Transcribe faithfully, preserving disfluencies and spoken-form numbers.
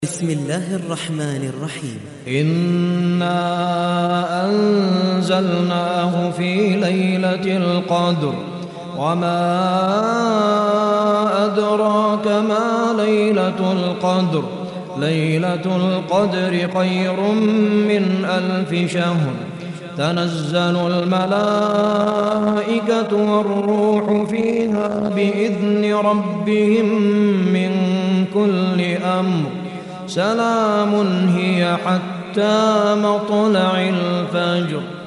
بسم الله الرحمن الرحيم. إنا أنزلناه في ليلة القدر وما أدراك ما ليلة القدر ليلة القدر خير من ألف شهر تنزل الملائكة والروح فيها بإذن ربهم من كل أمر سلام هي حتى مطلع الفجر.